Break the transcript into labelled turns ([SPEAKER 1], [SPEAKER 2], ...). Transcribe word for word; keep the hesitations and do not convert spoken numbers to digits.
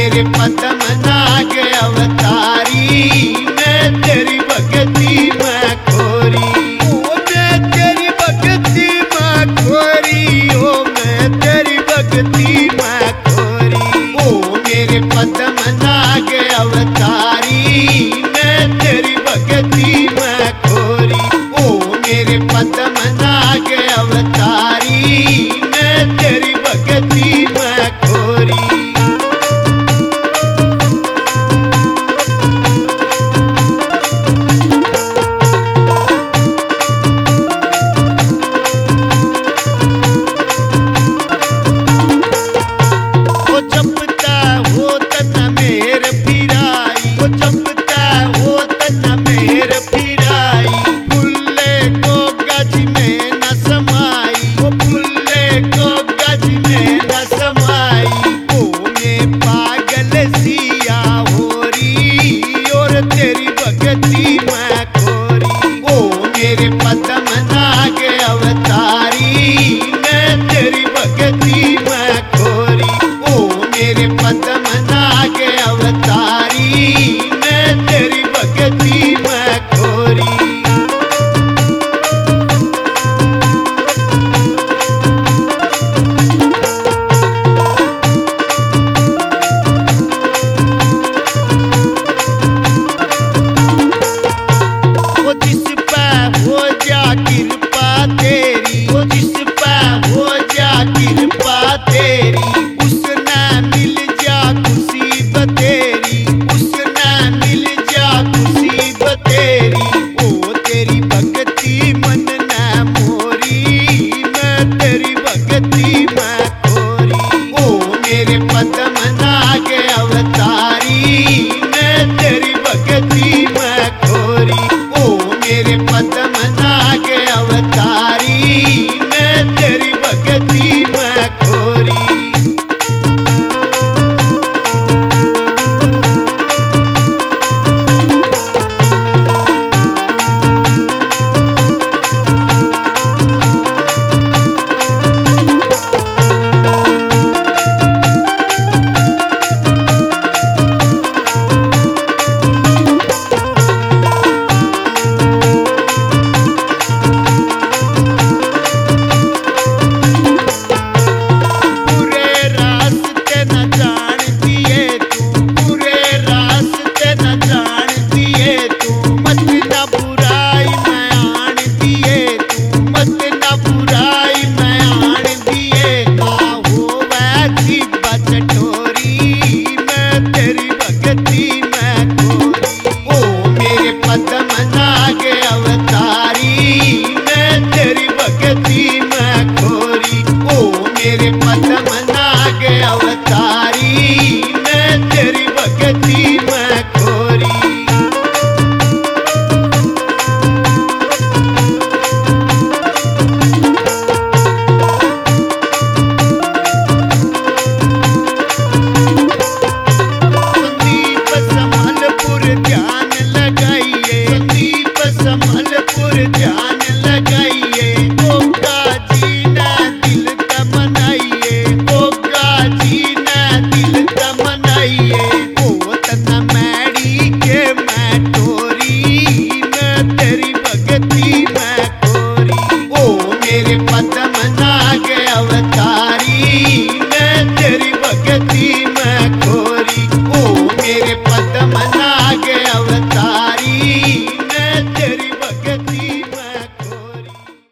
[SPEAKER 1] मेरे पदम नाग अवतारी, मैं तेरी भगती मैं खोरी। ओ मैं तेरी भगती मैं खोरी, ओ मैं तेरी भगती मैं खोरी। ओ मेरे पदम नाग अवतारी, मैं तेरी भगती मैं खोरी। ओ मेरे पदम नाग अवतारी, मैं तेरी भगती मैं खोरी। मेरे पदम नाग अवतारी, मैं तेरी भगती मैं खोरी। ओ मेरे पदम नाग अवतारी, मैं तेरी भगती मैं खोरी। तेरी उसना मिल जा खुशी बतेरी, उसना मिल जा खुशी बतेरी। ओ तेरी भगती मन ना मोरी, मैं तेरी भगती मैं खोरी। ओ मेरे पदम नाग अवतारी, मैं तेरी भगती मैं खोरी। ओ मेरे पदम नाग अवतारी, मैं तेरी भगती मैं खोरी। पदम नाग अवतारी, मैं तेरी भगती मैं खोरी। ओ मेरे पदम नाग अवतारी, मैं तेरी भगती मैं खोरी। संदीप संभलपुर ध्यान लगाइए, संदीप संभलपुर ध्यान लगाइए। गोगा जी ना दिल तमनाइए, गोगा जी ना दिल तमनाइए। ओ तना मैड़ी के मैं टोरी, मैं तेरी भगती मैं खोरी। ओ मेरे पदम नाग अवतारी, मैं तेरी भगती मैं खोरी। ओ मेरे पदम